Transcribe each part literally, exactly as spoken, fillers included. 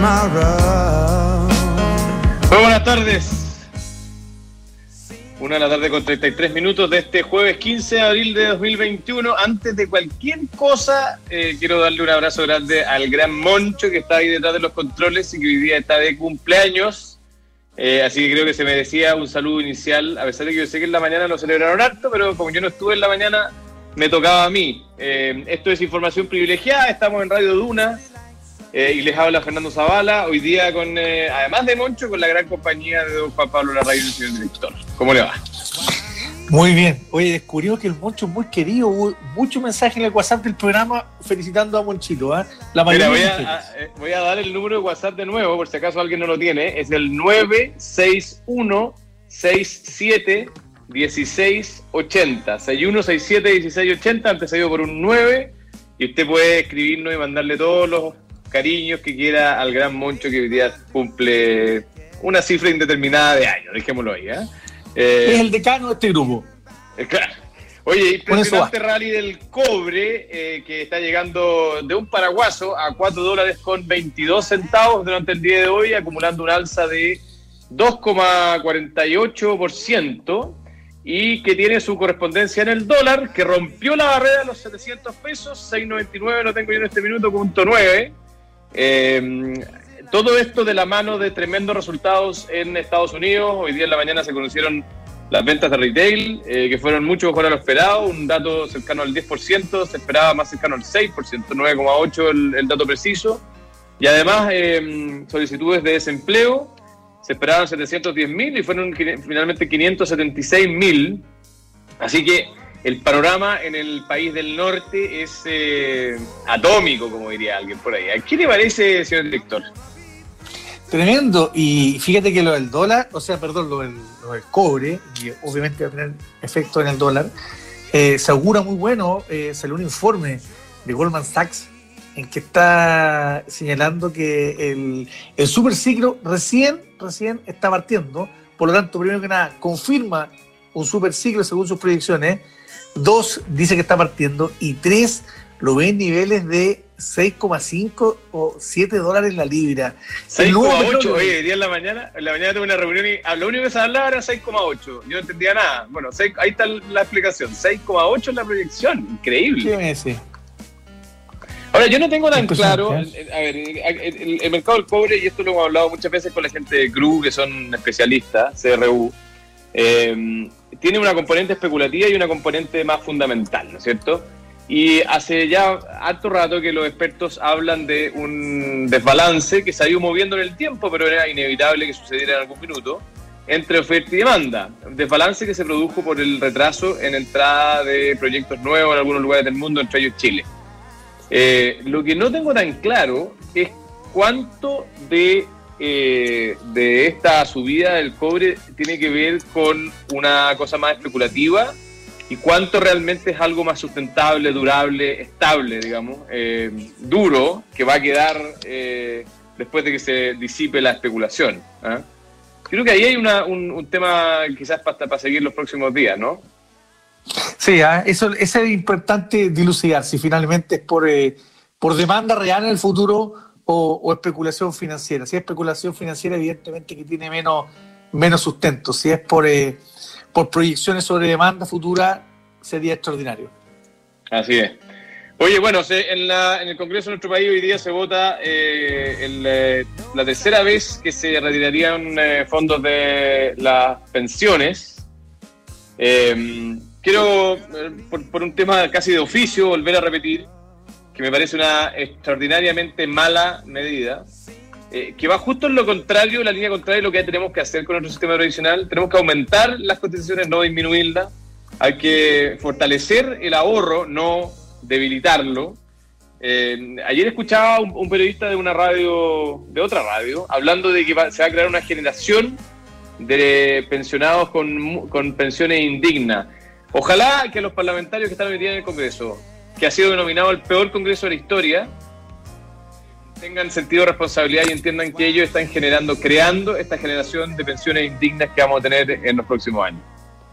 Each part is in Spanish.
Muy buenas tardes. Una de la tarde con treinta y tres minutos de este jueves quince de abril de dos mil veintiuno. Antes de cualquier cosa, eh, quiero darle un abrazo grande al gran Moncho que está ahí detrás de los controles y que hoy día está de cumpleaños. Eh, así que creo que se merecía un saludo inicial, a pesar de que yo sé que en la mañana lo celebraron harto, pero como yo no estuve en la mañana, me tocaba a mí. Eh, esto es información privilegiada, estamos en Radio Duna. Eh, y les habla Fernando Zavala, hoy día con, eh, además de Moncho, con la gran compañía de don Juan Pablo Larraín, el señor director. ¿Cómo le va? Muy bien. Oye, descubrió que el Moncho es muy querido, hubo muchos mensajes en el WhatsApp del programa felicitando a Monchito, ¿eh? La mayoría. Mira, voy, a, a, eh, voy a dar el número de WhatsApp de nuevo, por si acaso alguien no lo tiene, es el nueve seis uno seis siete uno seis ocho cero, seis uno seis siete uno seis ocho cero, antecedido por un nueve, y usted puede escribirnos y mandarle todos los cariños que quiera al gran Moncho, que hoy día cumple una cifra indeterminada de años, dejémoslo ahí. ¿eh? Eh, es el decano de este grupo. Eh, claro. Oye, impresionante rally del cobre eh, que está llegando de un paraguaso a cuatro dólares con veintidós centavos durante el día de hoy, acumulando un alza de dos coma cuarenta y ocho por ciento y que tiene su correspondencia en el dólar, que rompió la barrera de los setecientos pesos, seis noventa y nueve, lo tengo yo en este minuto, punto nueve. Eh, todo esto de la mano de tremendos resultados en Estados Unidos. Hoy día en la mañana se conocieron las ventas de retail, eh, que fueron mucho mejor a lo esperado, un dato cercano al diez por ciento, se esperaba más cercano al seis por ciento, nueve coma ocho por ciento el, el dato preciso, y además eh, solicitudes de desempleo, se esperaban setecientos diez mil y fueron finalmente quinientos setenta y seis mil, así que el panorama en el país del norte es eh, atómico, como diría alguien por ahí. ¿Qué le parece, señor director? Tremendo. Y fíjate que lo del dólar, o sea, perdón, lo del, lo del cobre, y obviamente va a tener efecto en el dólar, eh, se augura muy bueno. Eh, salió un informe de Goldman Sachs en que está señalando que el, el superciclo recién, recién está partiendo. Por lo tanto, primero que nada, confirma un superciclo según sus proyecciones. Dos, dice que está partiendo. Y tres, lo ve en niveles de seis coma cinco o siete dólares la libra. seis coma ocho, oye, día en la mañana, en la mañana tuve una reunión y lo único que se hablaba era seis coma ocho. Yo no entendía nada. Bueno, seis, ahí está la explicación. seis coma ocho es la proyección. Increíble. ¿Qué me dice? Ahora, yo no tengo tan claro, a ver, el, el mercado del cobre, y esto lo hemos hablado muchas veces con la gente de C R U, que son especialistas, C R U, eh, tiene una componente especulativa y una componente más fundamental, ¿no es cierto? Y hace ya harto rato que los expertos hablan de un desbalance que se ha ido moviendo en el tiempo, pero era inevitable que sucediera en algún minuto, entre oferta y demanda. Un desbalance que se produjo por el retraso en entrada de proyectos nuevos en algunos lugares del mundo, entre ellos Chile. Eh, lo que no tengo tan claro es cuánto de, eh, de esta subida del cobre tiene que ver con una cosa más especulativa y cuánto realmente es algo más sustentable, durable, estable, digamos, eh, duro, que va a quedar eh, después de que se disipe la especulación. ¿eh? Creo que ahí hay una, un, un tema quizás para, para seguir los próximos días, ¿no? Sí, ¿eh? eso, eso es importante dilucidar, si finalmente es por, eh, por demanda real en el futuro o, o especulación financiera. Si es especulación financiera, evidentemente que tiene menos, menos sustento. Si es por, eh, por proyecciones sobre demanda futura, sería extraordinario. Así es. Oye, bueno, se, en, la, en el Congreso de nuestro país hoy día se vota eh, el, eh, la tercera vez que se retirarían eh, fondos de las pensiones. Eh, Quiero, por, por un tema casi de oficio, volver a repetir que me parece una extraordinariamente mala medida, eh, que va justo en lo contrario, en la línea contraria de lo que tenemos que hacer con nuestro sistema tradicional. Tenemos que aumentar las cotizaciones, no disminuirlas. Hay que fortalecer el ahorro, no debilitarlo. Eh, ayer escuchaba un, un periodista de una radio, de otra radio, hablando de que va, se va a crear una generación de pensionados con, con pensiones indignas. Ojalá que los parlamentarios que están hoy día en el Congreso, que ha sido denominado el peor Congreso de la historia, tengan sentido de responsabilidad y entiendan que ellos están generando, creando esta generación de pensiones indignas que vamos a tener en los próximos años.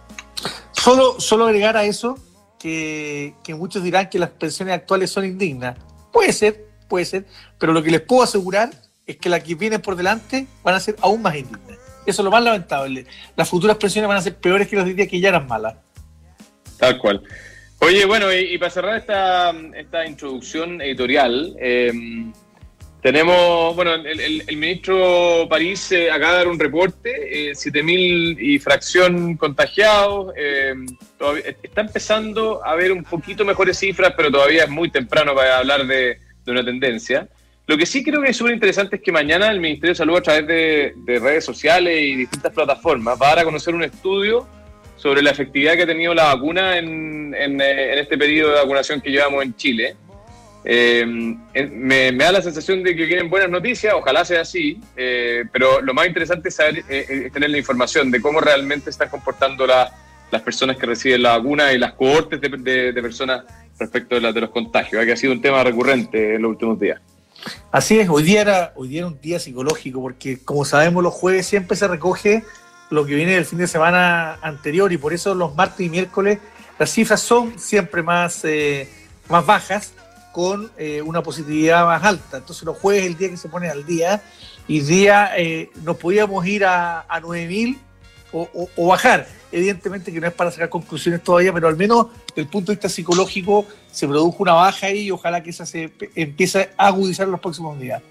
Solo, solo agregar a eso que, que muchos dirán que las pensiones actuales son indignas. Puede ser, puede ser, pero lo que les puedo asegurar es que las que vienen por delante van a ser aún más indignas. Eso es lo más lamentable. Las futuras pensiones van a ser peores que los de hoy día, que ya eran malas. Tal cual. Oye, bueno, y, y para cerrar esta, esta introducción editorial, eh, tenemos, bueno, el, el, el ministro París eh, acaba de dar un reporte, eh, siete mil y fracción contagiados, eh, todavía, está empezando a ver un poquito mejores cifras, pero todavía es muy temprano para hablar de, de una tendencia. Lo que sí creo que es súper interesante es que mañana el Ministerio de Salud, a través de, de redes sociales y distintas plataformas, va a dar a conocer un estudio sobre la efectividad que ha tenido la vacuna en, en, en este periodo de vacunación que llevamos en Chile. Eh, me, me da la sensación de que vienen buenas noticias, ojalá sea así, eh, pero lo más interesante es, saber, eh, es tener la información de cómo realmente se están comportando la, las personas que reciben la vacuna y las cohortes de, de, de personas respecto de, la, de los contagios, que ha sido un tema recurrente en los últimos días. Así es, hoy día era, hoy día era un día psicológico, porque como sabemos los jueves siempre se recoge lo que viene del fin de semana anterior, y por eso los martes y miércoles las cifras son siempre más, eh, más bajas, con eh, una positividad más alta. Entonces los jueves es el día que se pone al día, y día eh, nos podíamos ir a, a nueve mil o, o, o bajar. Evidentemente que no es para sacar conclusiones todavía, pero al menos desde el punto de vista psicológico se produjo una baja ahí, y ojalá que esa se empiece a agudizar en los próximos días.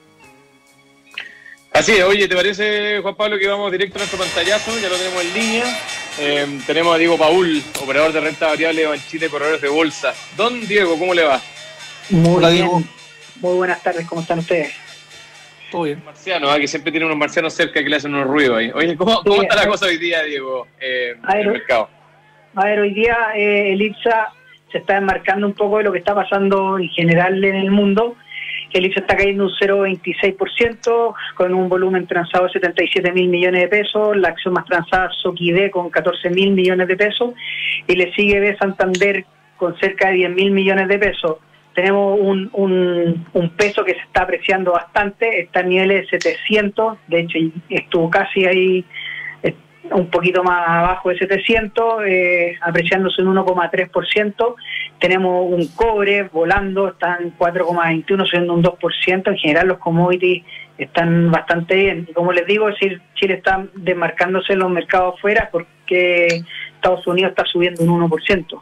Así es. Oye, ¿te parece, Juan Pablo, que vamos directo a nuestro pantallazo? Ya lo tenemos en línea. Eh, tenemos a Diego Paul, operador de renta variable de Banchile, corredores de bolsa. Don Diego, ¿cómo le va? Muy Hola, bien. Diego. Muy buenas tardes, ¿cómo están ustedes? Todo bien. Marciano, ¿eh? Que siempre tiene unos marcianos cerca que le hacen unos ruidos ahí. Oye, ¿cómo, cómo está la cosa hoy día, Diego, eh, en el mercado? A ver, hoy día eh, el I P S A se está enmarcando un poco de lo que está pasando en general en el mundo. El I P S A está cayendo un cero coma veintiséis por ciento, con un volumen transado de setenta y siete mil millones de pesos, la acción más transada Soquide con catorce mil millones de pesos, y le sigue B Santander con cerca de diez mil millones de pesos. Tenemos un, un, un peso que se está apreciando bastante, está en niveles de setecientos, de hecho estuvo casi ahí un poquito más abajo de setecientos, eh, apreciándose un uno coma tres por ciento. Tenemos un cobre volando, está en cuatro coma veintiuno, siendo un dos por ciento. En general los commodities están bastante bien. Y como les digo, es decir, Chile está desmarcándose en los mercados afuera porque Estados Unidos está subiendo un uno por ciento.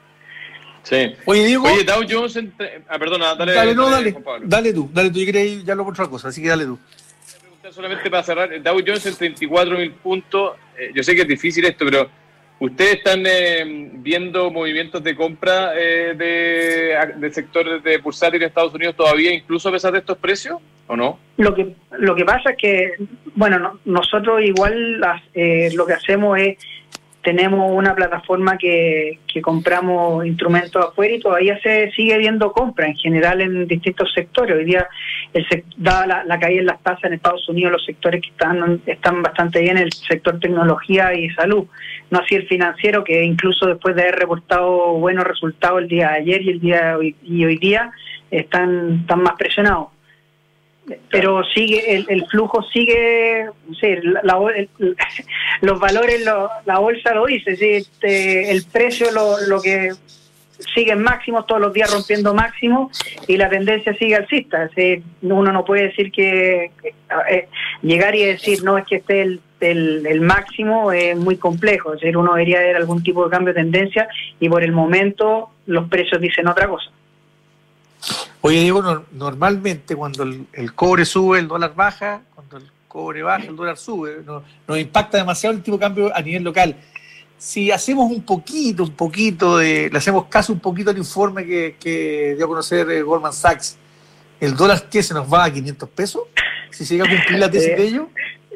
Sí. Oye, Diego. Oye, Dow Jones. Entre... Ah, perdona, dale. Dale, no, dale. Dale, dale tú, dale tú. Yo quería ir ya lo por otra cosa, así que dale tú. Solamente para cerrar, el Dow Jones en treinta y cuatro mil puntos. Eh, yo sé que es difícil esto, pero ¿ustedes están eh, viendo movimientos de compra eh, de, de sectores de bursátil en Estados Unidos todavía, incluso a pesar de estos precios, o no? Lo que lo que pasa es que, bueno, no, nosotros igual las, eh, lo que hacemos es, tenemos una plataforma que, que compramos instrumentos afuera y todavía se sigue viendo compra en general en distintos sectores. Hoy día, el dada la, la caída en las tasas en Estados Unidos, los sectores que están están bastante bien, el sector tecnología y salud. No así el financiero, que incluso después de haber reportado buenos resultados el día de ayer y el día de hoy, y hoy día, están, están más presionados. Pero sigue el, el flujo sigue, sí, la, la, el, los valores, lo, la bolsa lo dice, sí, este, el precio lo, lo que sigue en máximos, todos los días rompiendo máximos, y la tendencia sigue alcista. Sí, uno no puede decir que, que eh, llegar y decir no, es que este el, el, el máximo es muy complejo. Es decir, uno debería ver algún tipo de cambio de tendencia, y por el momento los precios dicen otra cosa. Oye, Diego, no, normalmente cuando el, el cobre sube, el dólar baja; cuando el cobre baja, el dólar sube. No, nos impacta demasiado el tipo de cambio a nivel local. Si hacemos un poquito, un poquito de, le hacemos caso un poquito al informe que, que dio a conocer eh, Goldman Sachs, ¿el dólar qué se nos va a quinientos pesos? Si se llega a cumplir la tesis eh, de ello.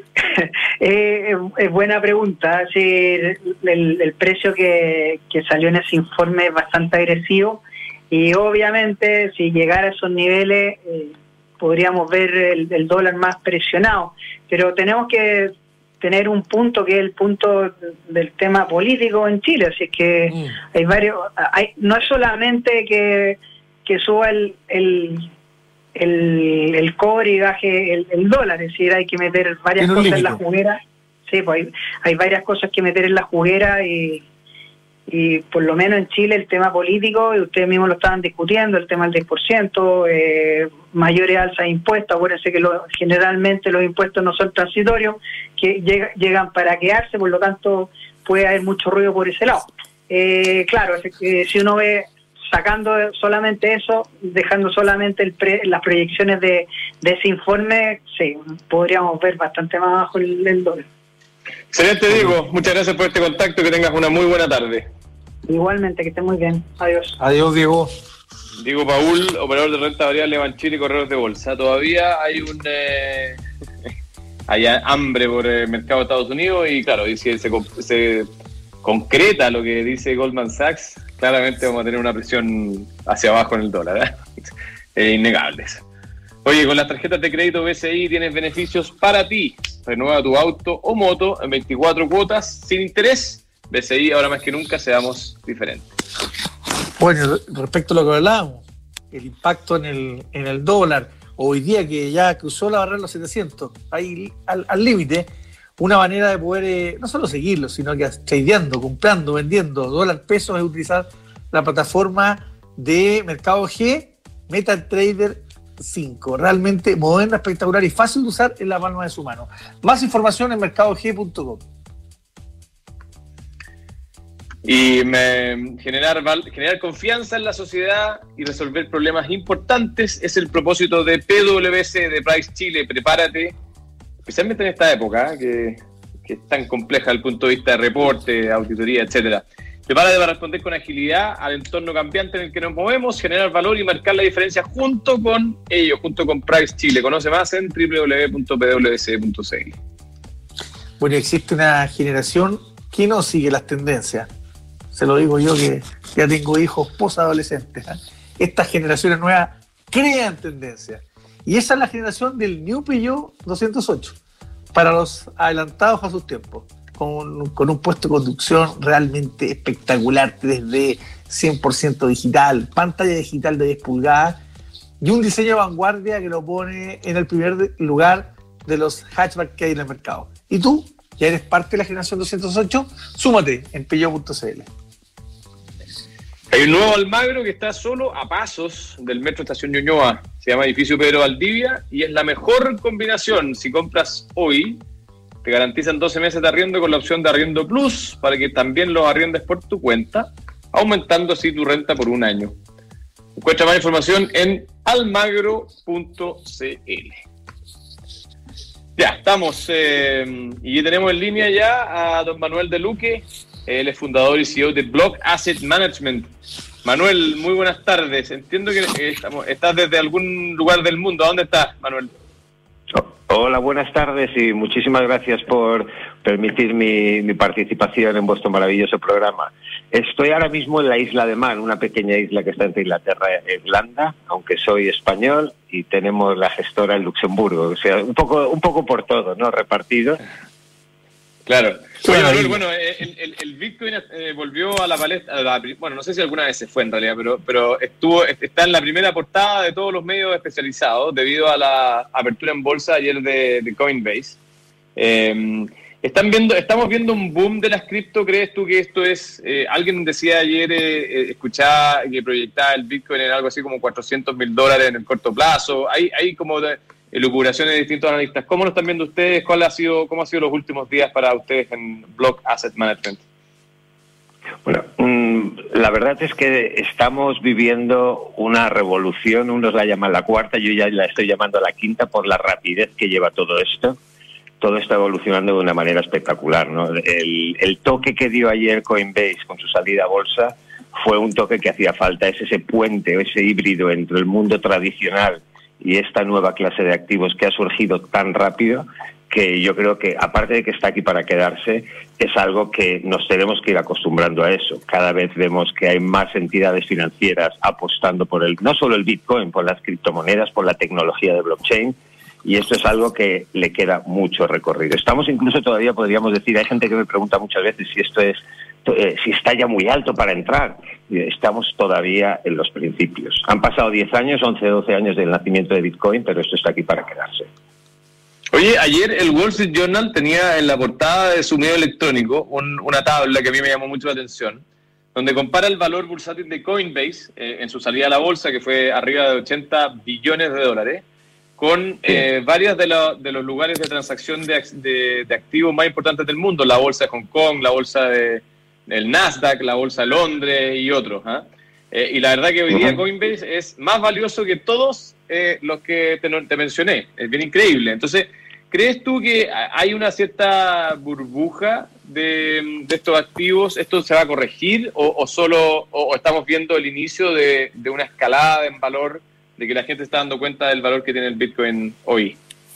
Eh, es buena pregunta. Sí, el, el precio que, que salió en ese informe es bastante agresivo. Y obviamente, si llegara a esos niveles, eh, podríamos ver el, el dólar más presionado. Pero tenemos que tener un punto que es el punto del tema político en Chile. Así que mm. hay varios. Hay, no es solamente que, que suba el, el, el, el cobre y baje el, el dólar, es decir, hay que meter varias cosas límite en la juguera. Sí, pues hay, hay varias cosas que meter en la juguera y. y por lo menos en Chile el tema político, y ustedes mismos lo estaban discutiendo, el tema del diez por ciento, eh, mayores alzas de impuestos. Acuérdense que lo, generalmente los impuestos no son transitorios, que llega, llegan para quedarse, por lo tanto puede haber mucho ruido por ese lado. Eh, claro, eh, si uno ve sacando solamente eso, dejando solamente el pre, las proyecciones de, de ese informe, sí, podríamos ver bastante más bajo el, el dólar. Excelente, Diego. Muchas gracias por este contacto. Que tengas una muy buena tarde. Igualmente, que esté muy bien. Adiós. Adiós, Diego. Diego Paul, operador de renta variable Banchile y corredores de bolsa. Todavía hay un eh, hay hambre por el mercado de Estados Unidos y claro, y si se, se concreta lo que dice Goldman Sachs, claramente vamos a tener una presión hacia abajo en el dólar, ¿eh? Es innegable eso. Oye, con las tarjetas de crédito B C I tienes beneficios para ti. Renueva tu auto o moto en veinticuatro cuotas sin interés. B C I, ahora más que nunca, seamos diferentes. Bueno, respecto a lo que hablábamos, el impacto en el, en el dólar, hoy día que ya cruzó la barrera de los setecientos, ahí al límite, una manera de poder eh, no solo seguirlo, sino que tradeando, comprando, vendiendo dólar pesos es utilizar la plataforma de Mercado G, MetaTrader cinco. Realmente moderna, espectacular y fácil de usar en la palma de su mano. Más información en mercado g punto com. Y me, generar, generar confianza en la sociedad y resolver problemas importantes es el propósito de P W C de Price Chile. Prepárate, especialmente en esta época, que, que es tan compleja desde el punto de vista de reporte, auditoría, etcétera. Prepárate para responder con agilidad al entorno cambiante en el que nos movemos, generar valor y marcar la diferencia junto con ellos, junto con Price Chile. Conoce más en doble u doble u doble u punto p w c punto c l. Bueno, existe una generación que no sigue las tendencias. Se lo digo yo que ya tengo hijos posadolescentes, ¿eh? Estas generaciones nuevas crean tendencias. Y esa es la generación del New Peugeot doscientos ocho, para los adelantados a sus tiempos. Con, con un puesto de conducción realmente espectacular, tres D, cien por ciento digital, pantalla digital de diez pulgadas y un diseño de vanguardia que lo pone en el primer lugar de los hatchback que hay en el mercado. ¿Y tú? ¿Ya eres parte de la generación doscientos ocho? Súmate en peugeot punto c l. Hay un nuevo Almagro que está solo a pasos del Metro Estación Ñuñoa. Se llama Edificio Pedro Valdivia y es la mejor combinación. Si compras hoy, te garantizan doce meses de arriendo con la opción de Arriendo Plus para que también los arriendes por tu cuenta, aumentando así tu renta por un año. Encuentra más información en almagro punto c l. Ya, estamos. Eh, y tenemos en línea ya a don Manuel de Luque. Él es fundador y C E O de Block Asset Management. Manuel, muy buenas tardes. Entiendo que estamos, estás desde algún lugar del mundo. ¿A dónde estás, Manuel? Hola, buenas tardes y muchísimas gracias por permitir mi, mi participación en vuestro maravilloso programa. Estoy ahora mismo en la isla de Man, una pequeña isla que está entre Inglaterra e Irlanda, aunque soy español, y tenemos la gestora en Luxemburgo. O sea, un poco, un poco por todo, ¿no? Repartido. Claro. Oye, Manuel, bueno, el, el, el Bitcoin eh, volvió a la palestra, a la, bueno, no sé si alguna vez se fue en realidad, pero, pero estuvo está en la primera portada de todos los medios especializados debido a la apertura en bolsa ayer de, de Coinbase. Eh, están viendo, estamos viendo un boom de las cripto. ¿Crees tú que esto es, eh, alguien decía ayer, eh, escuchaba que proyectaba el Bitcoin en algo así como cuatrocientos mil dólares en el corto plazo? Hay, hay como de, elucubraciones de distintos analistas. ¿Cómo lo están viendo ustedes? ¿Cuál ha sido, cómo han sido los últimos días para ustedes en Block Asset Management? Bueno, mmm, la verdad es que estamos viviendo una revolución. Unos la llaman la cuarta, yo ya la estoy llamando la quinta por la rapidez que lleva todo esto. Todo está evolucionando de una manera espectacular, ¿no? El, el toque que dio ayer Coinbase con su salida a bolsa fue un toque que hacía falta. Es ese puente, ese híbrido entre el mundo tradicional y esta nueva clase de activos que ha surgido tan rápido, que yo creo que, aparte de que está aquí para quedarse, es algo que nos tenemos que ir acostumbrando a eso. Cada vez vemos que hay más entidades financieras apostando por el, no solo el Bitcoin, por las criptomonedas, por la tecnología de blockchain, y esto es algo que le queda mucho recorrido. Estamos incluso todavía, podríamos decir, hay gente que me pregunta muchas veces si esto es, eh, si está ya muy alto para entrar. Estamos todavía en los principios. Han pasado diez años, once, doce años del nacimiento de Bitcoin, pero esto está aquí para quedarse. Oye, ayer el Wall Street Journal tenía en la portada de su medio electrónico un, una tabla que a mí me llamó mucho la atención, donde compara el valor bursátil de Coinbase eh, en su salida a la bolsa, que fue arriba de ochenta billones de dólares, con eh, varios de, lo, de los lugares de transacción de, de, de activos más importantes del mundo, la bolsa de Hong Kong, la bolsa de, del Nasdaq, la bolsa de Londres y otros. ¿eh? Eh, y la verdad que hoy día Coinbase es más valioso que todos eh, los que te, te mencioné. Es bien increíble. Entonces, ¿crees tú que hay una cierta burbuja de, de estos activos? ¿Esto se va a corregir o, o solo o, o estamos viendo el inicio de, de una escalada en valor, de que la gente está dando cuenta del valor que tiene el Bitcoin hoy?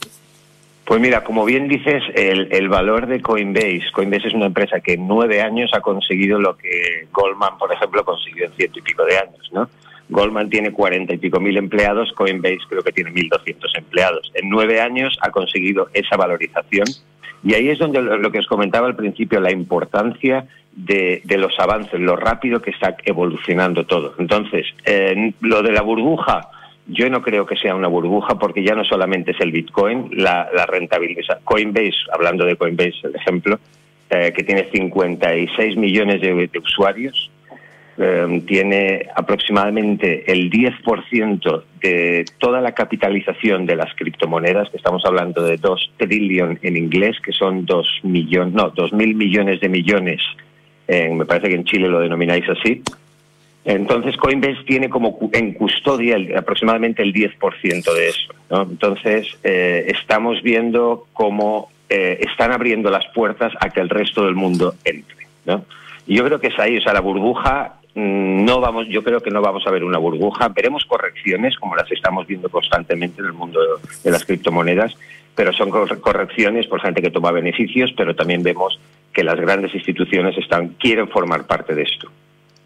Pues mira, como bien dices, el, el valor de Coinbase, Coinbase es una empresa que en nueve años ha conseguido lo que Goldman, por ejemplo, consiguió en ciento y pico de años, ¿no? Goldman tiene cuarenta y pico mil empleados, Coinbase creo que tiene mil doscientos empleados. En nueve años ha conseguido esa valorización y ahí es donde lo, lo que os comentaba al principio, la importancia de, de los avances, lo rápido que está evolucionando todo. Entonces, eh, lo de la burbuja, yo no creo que sea una burbuja porque ya no solamente es el Bitcoin, la, la rentabilidad. Coinbase, hablando de Coinbase, el ejemplo, eh, que tiene cincuenta y seis millones de, de usuarios, eh, tiene aproximadamente el diez por ciento de toda la capitalización de las criptomonedas, que estamos hablando de dos trillion en inglés, que son dos millones, no, dos mil millones de millones, eh, me parece que en Chile lo denomináis así. Entonces Coinbase tiene como en custodia el, aproximadamente el diez por ciento de eso, ¿no? Entonces eh, estamos viendo cómo eh, están abriendo las puertas a que el resto del mundo entre, ¿no? Y yo creo que es ahí, o sea, la burbuja, mmm, no vamos, yo creo que no vamos a ver una burbuja, veremos correcciones como las estamos viendo constantemente en el mundo de las criptomonedas, pero son correcciones por gente que toma beneficios, pero también vemos que las grandes instituciones están quieren formar parte de esto.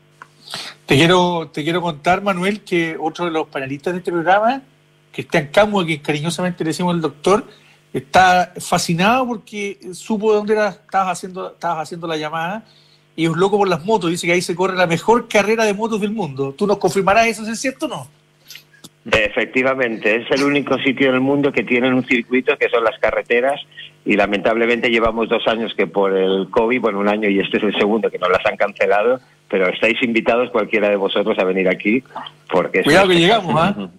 Te quiero, te quiero contar, Manuel, que otro de los panelistas de este programa, Cristian Camo, a quien cariñosamente le decimos el doctor, está fascinado porque supo de dónde era, estabas haciendo, estabas haciendo la llamada y es loco por las motos. Dice que ahí se corre la mejor carrera de motos del mundo. ¿Tú nos confirmarás eso, es cierto o no? Efectivamente, es el único sitio en el mundo que tiene un circuito que son las carreteras y lamentablemente llevamos dos años que por el COVID, bueno, un año y este es el segundo que nos las han cancelado, pero estáis invitados cualquiera de vosotros a venir aquí porque... Cuidado que llegamos, ¿ah?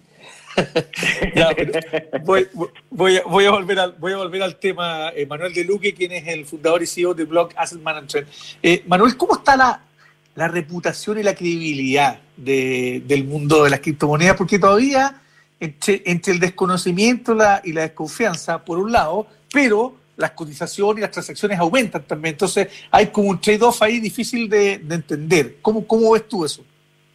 ¿eh? Ya, voy, voy, a, voy, a volver al, voy a volver al tema, eh, Manuel de Luque, quien es el fundador y C E O de Block Asset Management. Eh, Manuel, ¿cómo está la, la reputación y la credibilidad de, del mundo de las criptomonedas? Porque todavía entre, entre el desconocimiento la, y la desconfianza, por un lado, pero las cotizaciones y las transacciones aumentan también. Entonces hay como un trade-off ahí difícil de, de entender. ¿Cómo, ¿Cómo ves tú eso?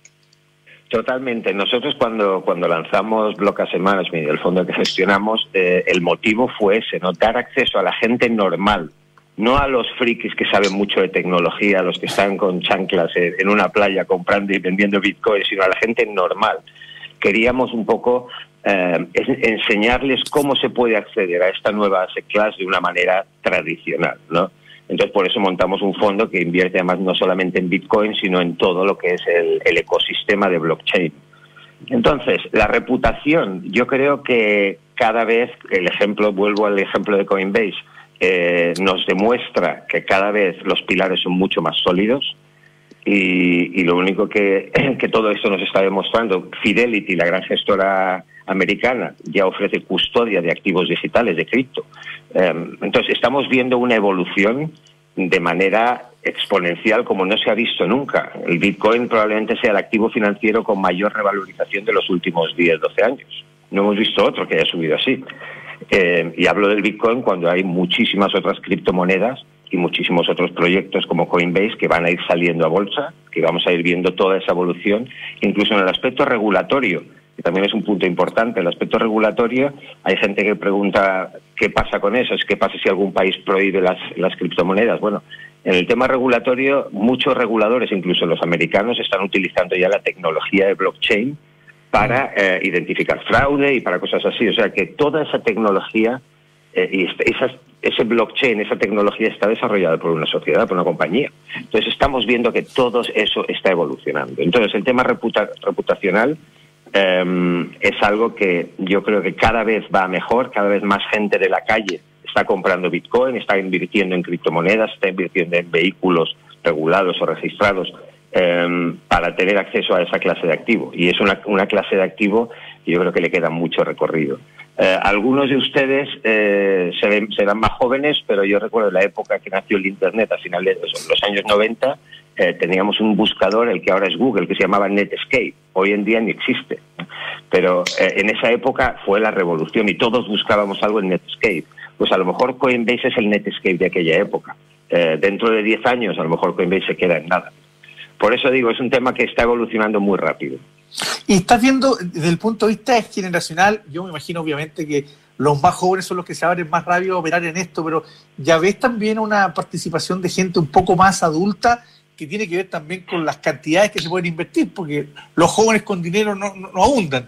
Totalmente. Nosotros cuando, cuando lanzamos Block Asset Management, el fondo que gestionamos, eh, el motivo fue ese, ¿no? Dar acceso a la gente normal, no a los frikis que saben mucho de tecnología, a los que están con chanclas en, en una playa comprando y vendiendo Bitcoin, sino a la gente normal. Queríamos un poco eh, enseñarles cómo se puede acceder a esta nueva asset class de una manera tradicional, ¿no? Entonces, por eso montamos un fondo que invierte además no solamente en Bitcoin, sino en todo lo que es el, el ecosistema de blockchain. Entonces, la reputación, yo creo que cada vez, el ejemplo, vuelvo al ejemplo de Coinbase, eh, nos demuestra que cada vez los pilares son mucho más sólidos y, y lo único que, que todo esto nos está demostrando, Fidelity, la gran gestora americana, ya ofrece custodia de activos digitales, de cripto. Um, entonces, estamos viendo una evolución de manera exponencial como no se ha visto nunca. El Bitcoin probablemente sea el activo financiero con mayor revalorización de los últimos diez, doce años. No hemos visto otro que haya subido así. Eh, y hablo del Bitcoin cuando hay muchísimas otras criptomonedas y muchísimos otros proyectos como Coinbase que van a ir saliendo a bolsa, que vamos a ir viendo toda esa evolución, incluso en el aspecto regulatorio, que también es un punto importante. El aspecto regulatorio, hay gente que pregunta qué pasa con eso, qué pasa si algún país prohíbe las, las criptomonedas. Bueno, en el tema regulatorio, muchos reguladores, incluso los americanos, están utilizando ya la tecnología de blockchain para eh, identificar fraude y para cosas así. O sea que toda esa tecnología eh, y esa, ese blockchain, esa tecnología está desarrollada por una sociedad, por una compañía. Entonces estamos viendo que todo eso está evolucionando. Entonces el tema reputa, reputacional Um, es algo que yo creo que cada vez va mejor, cada vez más gente de la calle está comprando Bitcoin, está invirtiendo en criptomonedas, está invirtiendo en vehículos regulados o registrados eh, para tener acceso a esa clase de activo. Y es una, una clase de activo que yo creo que le queda mucho recorrido. Eh, algunos de ustedes eh, serán, serán más jóvenes, pero yo recuerdo la época que nació el Internet, a finales de los, los años noventa, eh, teníamos un buscador, el que ahora es Google, que se llamaba Netscape. Hoy en día ni existe. Pero eh, en esa época fue la revolución y todos buscábamos algo en Netscape. Pues a lo mejor Coinbase es el Netscape de aquella época. Eh, dentro de diez años a lo mejor Coinbase se queda en nada. Por eso digo, es un tema que está evolucionando muy rápido. Y estás viendo, desde el punto de vista generacional, yo me imagino obviamente que los más jóvenes son los que se abren más rápido a operar en esto, pero ya ves también una participación de gente un poco más adulta que tiene que ver también con las cantidades que se pueden invertir, porque los jóvenes con dinero no, no, no abundan.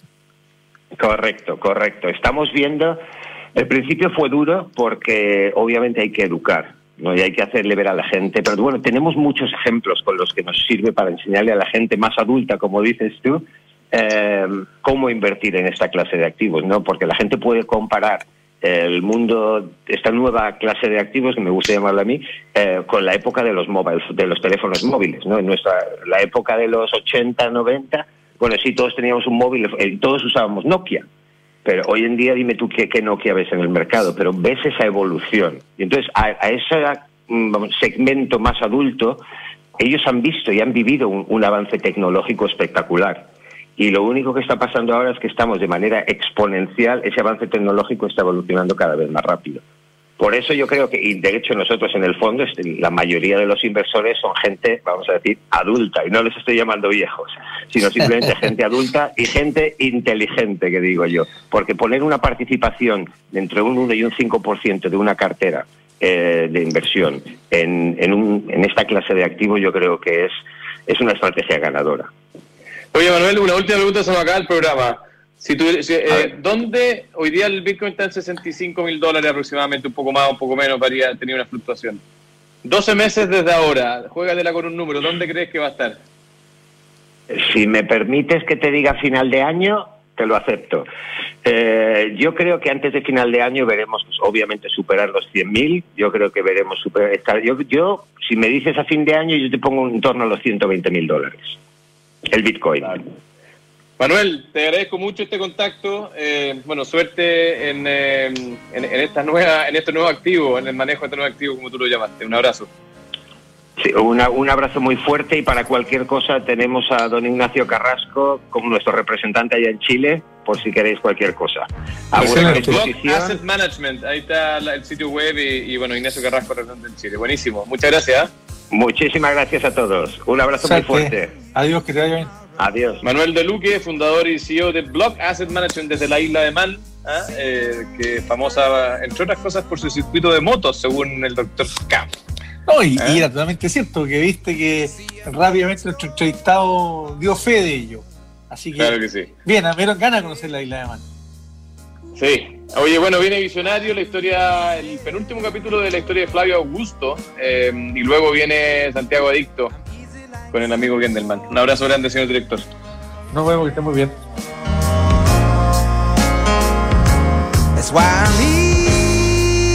Correcto, correcto. Estamos viendo, el principio fue duro porque obviamente hay que educar, ¿no? Y hay que hacerle ver a la gente, pero bueno, tenemos muchos ejemplos con los que nos sirve para enseñarle a la gente más adulta, como dices tú, eh, cómo invertir en esta clase de activos, ¿no? Porque la gente puede comparar el mundo, esta nueva clase de activos, que me gusta llamarla a mí, eh, con la época de los móviles, de los teléfonos móviles, ¿no? En nuestra, la época de los ochenta, noventa, bueno, sí, todos teníamos un móvil, eh, todos usábamos Nokia. Pero hoy en día dime tú qué, qué Nokia ves en el mercado, pero ves esa evolución. Y entonces a, a ese um, segmento más adulto, ellos han visto y han vivido un, un avance tecnológico espectacular. Y lo único que está pasando ahora es que estamos de manera exponencial, ese avance tecnológico está evolucionando cada vez más rápido. Por eso yo creo que, y de hecho nosotros en el fondo, la mayoría de los inversores son gente, vamos a decir, adulta, y no les estoy llamando viejos, sino simplemente gente adulta y gente inteligente, que digo yo. Porque poner una participación de entre un uno y un cinco por ciento de una cartera eh, de inversión en, en, un, en esta clase de activos, yo creo que es, es una estrategia ganadora. Oye, Manuel, una última pregunta, se nos acaba el programa. Si tú, si, eh, ¿Dónde hoy día el Bitcoin está en sesenta y cinco mil dólares aproximadamente, un poco más, un poco menos, varía, tenía una fluctuación? doce meses desde ahora, juégatela con un número, ¿dónde crees que va a estar? Si me permites que te diga final de año, te lo acepto. Eh, yo creo que antes de final de año veremos, pues, obviamente, superar los cien mil. Yo creo que veremos superar. Estar, yo, yo, si me dices a fin de año, yo te pongo en torno a los ciento veinte mil dólares. El Bitcoin. Claro. Manuel, te agradezco mucho este contacto. Eh, bueno, suerte en, eh, en, en, esta nueva, en este nuevo activo, en el manejo de este nuevo activo, como tú lo llamaste. Un abrazo. Sí, una, un abrazo muy fuerte, y para cualquier cosa tenemos a don Ignacio Carrasco como nuestro representante allá en Chile, por si queréis cualquier cosa. A vuestra disposición. Asset Management, ahí está la, el sitio web y, y bueno, Ignacio Carrasco, representante en Chile. Buenísimo, muchas gracias. Muchísimas gracias a todos. Un abrazo muy fuerte. Adiós, que te vaya bien. Adiós. Manuel De Luque, fundador y C E O de Block Asset Management desde la isla de Man, ¿eh? Eh, que es famosa, entre otras cosas, por su circuito de motos, según el doctor K. No, y, ¿Eh? y era totalmente cierto, que viste que rápidamente nuestro entrevistado dio fe de ello. Así que, claro que sí. Bien, a mí me dan ganas de conocer la isla de Man. Sí. Oye, bueno, viene Visionario, la historia, el penúltimo capítulo de la historia de Flavio Augusto, eh, y luego viene Santiago Adicto con el amigo Gendelman. Un abrazo grande, señor director. Nos vemos, que esté muy bien. That's why I leave.